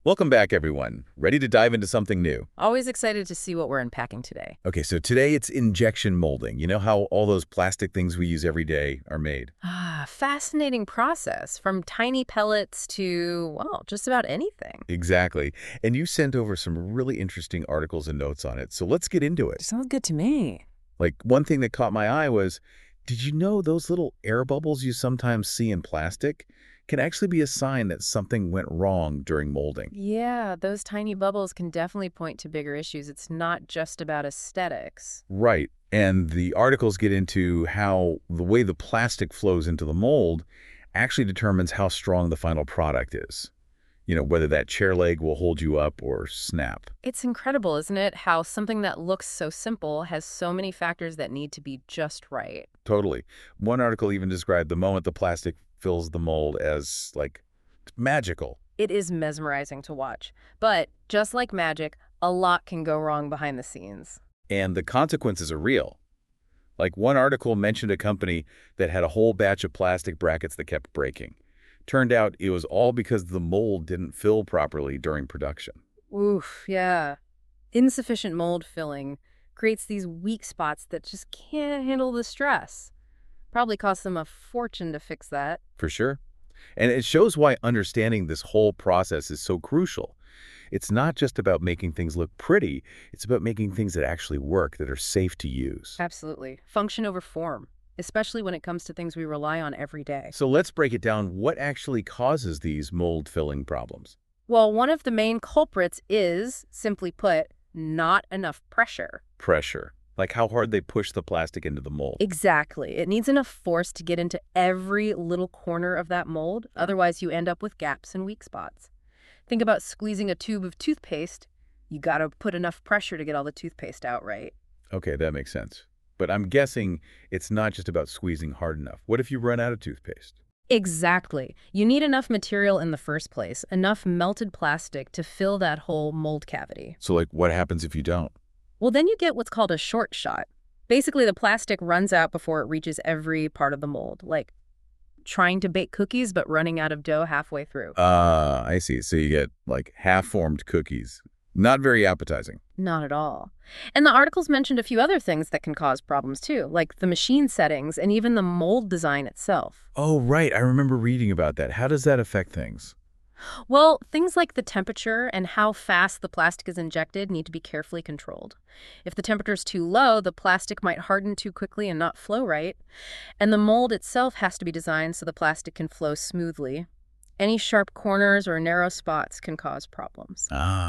Welcome back, everyone. Ready to dive into something new? Always excited to see what we're unpacking today. Okay, so today it's injection molding. You know how all those plastic things we use every day are made? Fascinating process from tiny pellets to, well, just about anything. Exactly. And you sent over some really interesting articles and notes on it, so let's get into it. Sounds good to me. Like, one thing that caught my eye was, did you know those little air bubbles you sometimes see in plastic can actually be a sign that something went wrong during molding? Yeah, those tiny bubbles can definitely point to bigger issues. It's not just about aesthetics. Right. And the articles get into how the way the plastic flows into the mold actually determines how strong the final product is. You know, whether that chair leg will hold you up or snap. It's incredible, isn't it, how something that looks so simple has so many factors that need to be just right. Totally. One article even described the moment the plastic fills the mold as, like, magical. It is mesmerizing to watch. But just like magic, a lot can go wrong behind the scenes. And the consequences are real. Like, one article mentioned a company that had a whole batch of plastic brackets that kept breaking. Turned out it was all because the mold didn't fill properly during production. Oof, yeah. Insufficient mold filling creates these weak spots that just can't handle the stress. Probably costs them a fortune to fix that. For sure. And it shows why understanding this whole process is so crucial. It's not just about making things look pretty, it's about making things that actually work, that are safe to use. Absolutely. Function over form, especially when it comes to things we rely on every day. So let's break it down. What actually causes these mold filling problems? Well, one of the main culprits is, simply put, not enough pressure. Pressure. Like how hard they push the plastic into the mold. Exactly. It needs enough force to get into every little corner of that mold. Otherwise, you end up with gaps and weak spots. Think about squeezing a tube of toothpaste. You gotta put enough pressure to get all the toothpaste out, right? Okay, that makes sense. But I'm guessing it's not just about squeezing hard enough. What if you run out of toothpaste? Exactly. You need enough material in the first place, enough melted plastic to fill that whole mold cavity. So, like, what happens if you don't? Well, then you get what's called a short shot. Basically, the plastic runs out before it reaches every part of the mold, like trying to bake cookies but running out of dough halfway through. I see. So you get, like, half-formed cookies. Not very appetizing. Not at all. And the articles mentioned a few other things that can cause problems too, like the machine settings and even the mold design itself. Oh, right. I remember reading about that. How does that affect things? Well, things like the temperature and how fast the plastic is injected need to be carefully controlled. If the temperature is too low, the plastic might harden too quickly and not flow right. And the mold itself has to be designed so the plastic can flow smoothly. Any sharp corners or narrow spots can cause problems.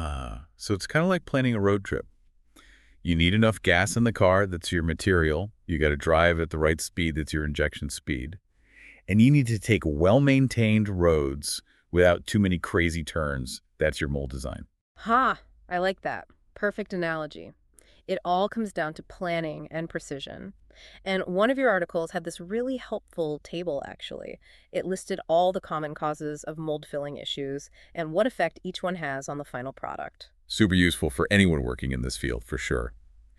So it's kind of like planning a road trip. You need enough gas in the car, that's your material. You got to drive at the right speed, that's your injection speed. And you need to take well-maintained roads without too many crazy turns. That's your mold design. Ha! I like that. Perfect analogy. It all comes down to planning and precision. And one of your articles had this really helpful table, actually. It listed all the common causes of mold filling issues and what effect each one has on the final product. Super useful for anyone working in this field, for sure.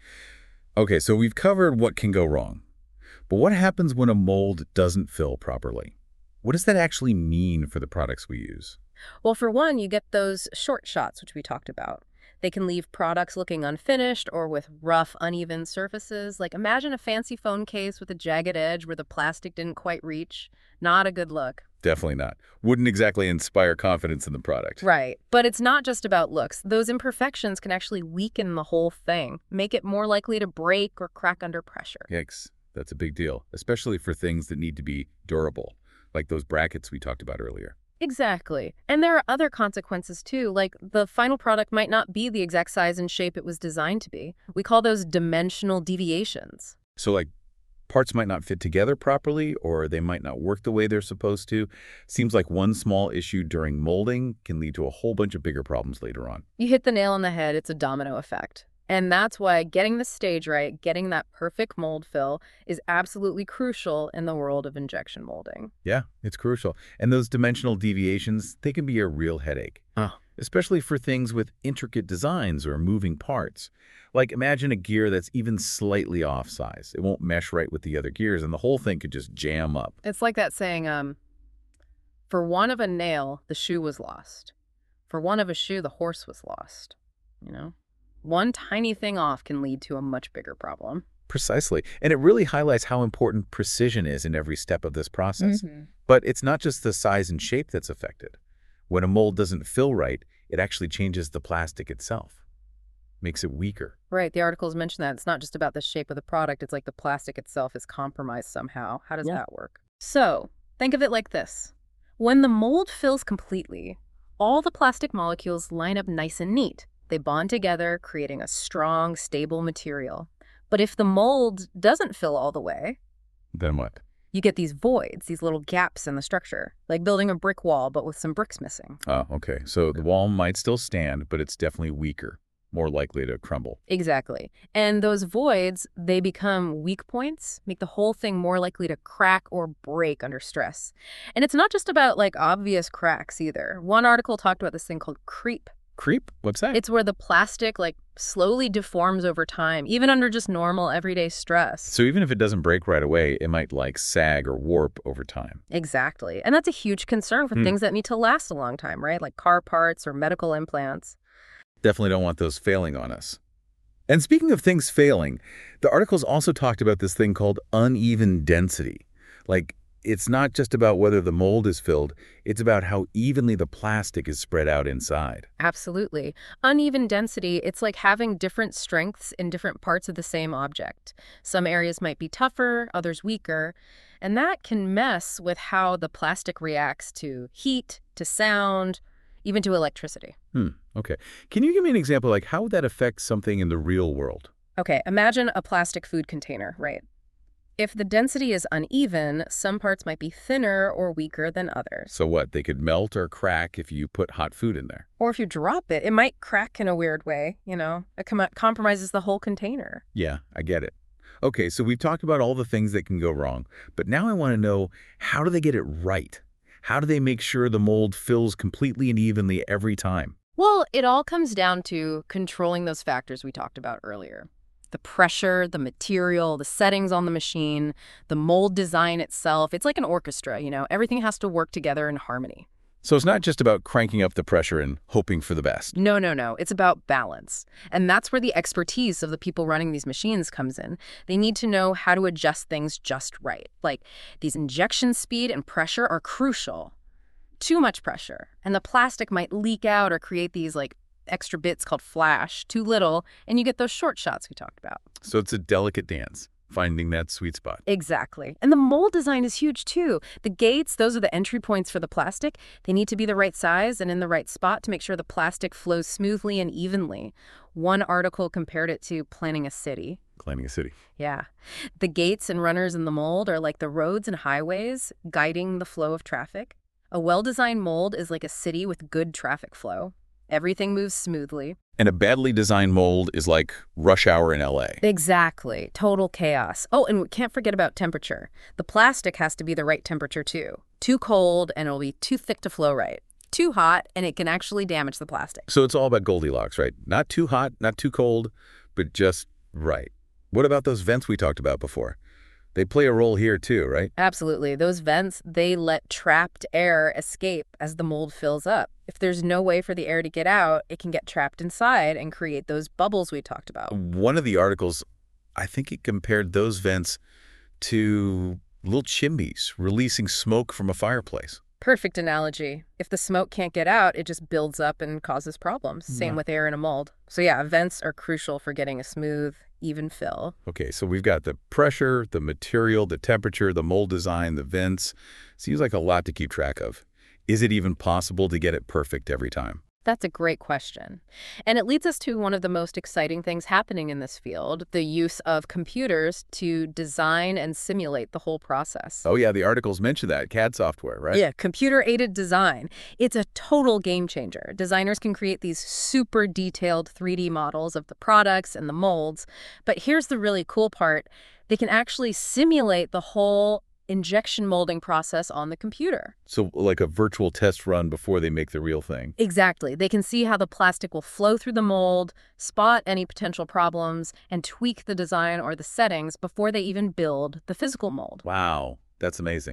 Okay, so we've covered what can go wrong. But what happens when a mold doesn't fill properly? What does that actually mean for the products we use? Well, for one, you get those short shots, which we talked about. They can leave products looking unfinished or with rough, uneven surfaces. Like imagine a fancy phone case with a jagged edge where the plastic didn't quite reach. Not a good look. Definitely not. Wouldn't exactly inspire confidence in the product. Right. But it's not just about looks. Those imperfections can actually weaken the whole thing, make it more likely to break or crack under pressure. Yikes. That's a big deal, especially for things that need to be durable, like those brackets we talked about earlier. Exactly. And there are other consequences too, like the final product might not be the exact size and shape it was designed to be. We call those dimensional deviations. So, like, parts might not fit together properly, or they might not work the way they're supposed to. Seems like one small issue during molding can lead to a whole bunch of bigger problems later on. You hit the nail on the head, it's a domino effect. And that's why getting the stage right, getting that perfect mold fill, is absolutely crucial in the world of injection molding. Yeah, it's crucial. And those dimensional deviations, they can be a real headache, especially for things with intricate designs or moving parts. Like imagine a gear that's even slightly off size. It won't mesh right with the other gears, and the whole thing could just jam up. It's like that saying, for want of a nail, the shoe was lost. For one of a shoe, the horse was lost, you know? One tiny thing off can lead to a much bigger problem. Precisely. And it really highlights how important precision is in every step of this process. Mm-hmm. But it's not just the size and shape that's affected. When a mold doesn't fill right, it actually changes the plastic itself, makes it weaker. Right, the articles mention that. It's not just about the shape of the product, it's like the plastic itself is compromised somehow. How does that work? So, think of it like this. When the mold fills completely, all the plastic molecules line up nice and neat. They bond together, creating a strong, stable material. But if the mold doesn't fill all the way, Then what? you get these voids, these little gaps in the structure, like building a brick wall, but with some bricks missing. Oh, okay. So the wall might still stand, but it's definitely weaker, more likely to crumble. Exactly. And those voids, they become weak points, make the whole thing more likely to crack or break under stress. And it's not just about like obvious cracks either. One article talked about this thing called creep. Creep? What's that? It's where the plastic like slowly deforms over time, even under just normal everyday stress. So even if it doesn't break right away, it might like sag or warp over time. Exactly. And that's a huge concern for things that need to last a long time, right? Like car parts or medical implants. Definitely don't want those failing on us. And speaking of things failing, the articles also talked about this thing called uneven density. Like, it's not just about whether the mold is filled, it's about how evenly the plastic is spread out inside. Absolutely. Uneven density, it's like having different strengths in different parts of the same object. Some areas might be tougher, others weaker, and that can mess with how the plastic reacts to heat, to sound, even to electricity. Okay. Can you give me an example, like how would that affect something in the real world? Okay, imagine a plastic food container, right? If the density is uneven, some parts might be thinner or weaker than others. So what, they could melt or crack if you put hot food in there? Or if you drop it, it might crack in a weird way, you know? It compromises the whole container. Yeah, I get it. Okay, so we've talked about all the things that can go wrong, but now I want to know, how do they get it right? How do they make sure the mold fills completely and evenly every time? Well, it all comes down to controlling those factors we talked about earlier. The pressure, the material, the settings on the machine, the mold design itself. It's like an orchestra, you know? Everything has to work together in harmony. So it's not just about cranking up the pressure and hoping for the best. No, no, no. It's about balance. And that's where the expertise of the people running these machines comes in. They need to know how to adjust things just right. Like, these injection speed and pressure are crucial. Too much pressure, and the plastic might leak out or create these, like, extra bits called flash. Too little, and you get those short shots we talked about. So it's a delicate dance, finding that sweet spot. Exactly. And the mold design is huge, too. The gates, those are the entry points for the plastic. They need to be the right size and in the right spot to make sure the plastic flows smoothly and evenly. One article compared it to planning a city. Planning a city. Yeah. The gates and runners in the mold are like the roads and highways guiding the flow of traffic. A well-designed mold is like a city with good traffic flow. Everything moves smoothly. And a badly designed mold is like rush hour in LA. Exactly. Total chaos. Oh, and we can't forget about temperature. The plastic has to be the right temperature, too. Too cold, and it'll be too thick to flow right. Too hot, and it can actually damage the plastic. So it's all about Goldilocks, right? Not too hot, not too cold, but just right. What about those vents we talked about before? They play a role here too, right? Absolutely. Those vents, they let trapped air escape as the mold fills up. If there's no way for the air to get out, it can get trapped inside and create those bubbles we talked about. One of the articles, I think it compared those vents to little chimneys releasing smoke from a fireplace. Perfect analogy. If the smoke can't get out, it just builds up and causes problems. Same with air in a mold. So yeah, vents are crucial for getting a smooth, even fill. Okay, so we've got the pressure, the material, the temperature, the mold design, the vents. Seems like a lot to keep track of. Is it even possible to get it perfect every time? That's a great question. And it leads us to one of the most exciting things happening in this field, the use of computers to design and simulate the whole process. Oh yeah, the articles mention that, CAD software, right? Yeah, computer-aided design. It's a total game changer. Designers can create these super detailed 3D models of the products and the molds. But here's the really cool part. They can actually simulate the whole injection molding process on the computer. So like a virtual test run before they make the real thing. Exactly. They can see how the plastic will flow through the mold, spot any potential problems, and tweak the design or the settings before they even build the physical mold. Wow, that's amazing.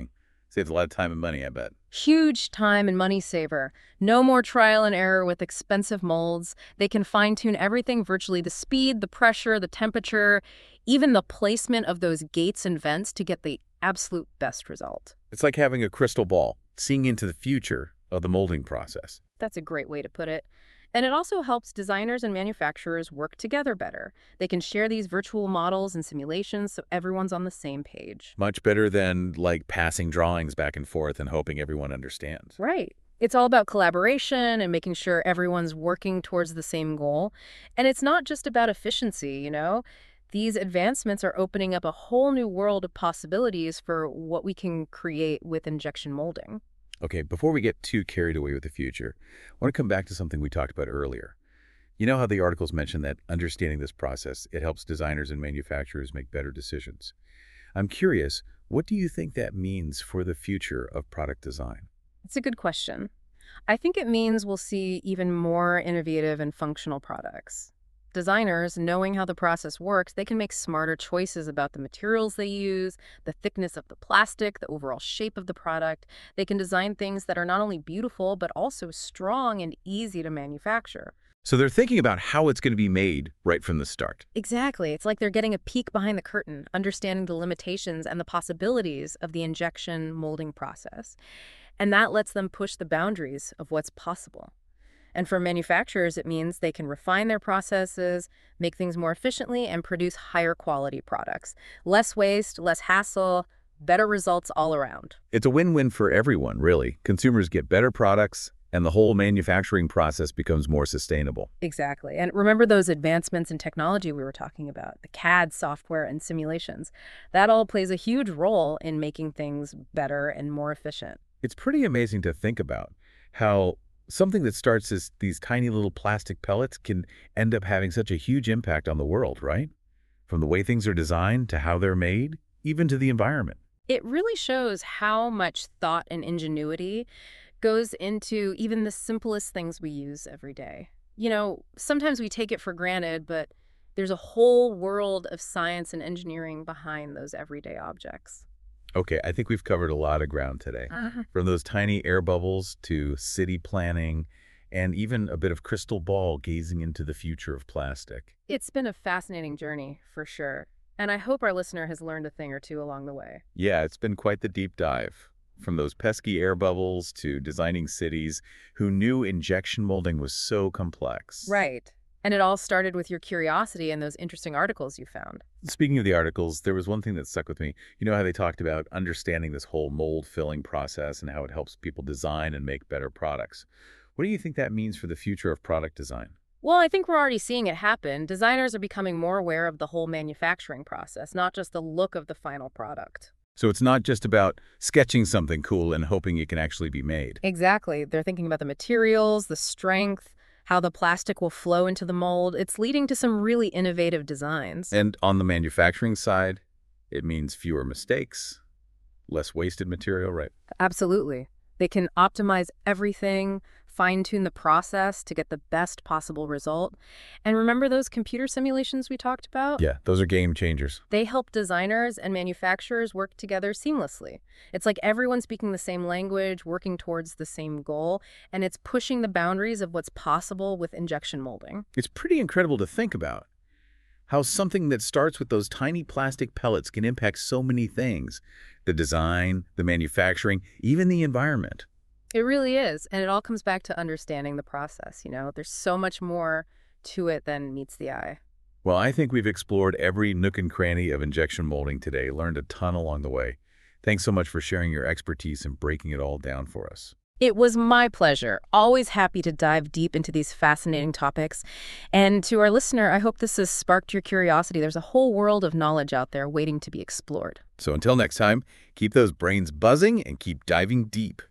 Saves a lot of time and money, I bet. Huge time and money saver. No more trial and error with expensive molds. They can fine-tune everything virtually: the speed, the pressure, the temperature, even the placement of those gates and vents to get the absolute best result. It's like having a crystal ball, seeing into the future of the molding process. That's a great way to put it. And it also helps designers and manufacturers work together better. They can share these virtual models and simulations so everyone's on the same page. Much better than, like, passing drawings back and forth and hoping everyone understands. Right. It's all about collaboration and making sure everyone's working towards the same goal. And it's not just about efficiency. These advancements are opening up a whole new world of possibilities for what we can create with injection molding. Okay, before we get too carried away with the future, I want to come back to something we talked about earlier. You know how the articles mentioned that understanding this process, it helps designers and manufacturers make better decisions. I'm curious, what do you think that means for the future of product design? It's a good question. I think it means we'll see even more innovative and functional products. Designers, knowing how the process works, they can make smarter choices about the materials they use, the thickness of the plastic, the overall shape of the product. They can design things that are not only beautiful, but also strong and easy to manufacture. So they're thinking about how it's going to be made right from the start. Exactly. It's like they're getting a peek behind the curtain, understanding the limitations and the possibilities of the injection molding process. And that lets them push the boundaries of what's possible. And for manufacturers, it means they can refine their processes, make things more efficiently, and produce higher quality products. Less waste, less hassle, better results all around. It's a win-win for everyone, really. Consumers get better products, and the whole manufacturing process becomes more sustainable. Exactly. And remember those advancements in technology we were talking about, the CAD software and simulations. That all plays a huge role in making things better and more efficient. It's pretty amazing to think about how something that starts as these tiny little plastic pellets can end up having such a huge impact on the world, right? From the way things are designed to how they're made, even to the environment. It really shows how much thought and ingenuity goes into even the simplest things we use every day. Sometimes we take it for granted, but there's a whole world of science and engineering behind those everyday objects. Okay, I think we've covered a lot of ground today. From those tiny air bubbles to city planning and even a bit of crystal ball gazing into the future of plastic. It's been a fascinating journey, for sure. And I hope our listener has learned a thing or two along the way. Yeah, it's been quite the deep dive. From those pesky air bubbles to designing cities, who knew injection molding was so complex? Right. And it all started with your curiosity and those interesting articles you found. Speaking of the articles, there was one thing that stuck with me. You know how they talked about understanding this whole mold filling process and how it helps people design and make better products. What do you think that means for the future of product design? Well, I think we're already seeing it happen. Designers are becoming more aware of the whole manufacturing process, not just the look of the final product. So it's not just about sketching something cool and hoping it can actually be made. Exactly. They're thinking about the materials, the strength, how the plastic will flow into the mold. It's leading to some really innovative designs. And on the manufacturing side, it means fewer mistakes, less wasted material, right? Absolutely. They can optimize everything, fine-tune the process to get the best possible result. And remember those computer simulations we talked about? Yeah, those are game changers. They help designers and manufacturers work together seamlessly. It's like everyone speaking the same language, working towards the same goal, and it's pushing the boundaries of what's possible with injection molding. It's pretty incredible to think about how something that starts with those tiny plastic pellets can impact so many things: the design, the manufacturing, even the environment. It really is, and it all comes back to understanding the process. There's so much more to it than meets the eye. Well, I think we've explored every nook and cranny of injection molding today, learned a ton along the way. Thanks so much for sharing your expertise and breaking it all down for us. It was my pleasure. Always happy to dive deep into these fascinating topics. And to our listener, I hope this has sparked your curiosity. There's a whole world of knowledge out there waiting to be explored. So until next time, keep those brains buzzing and keep diving deep.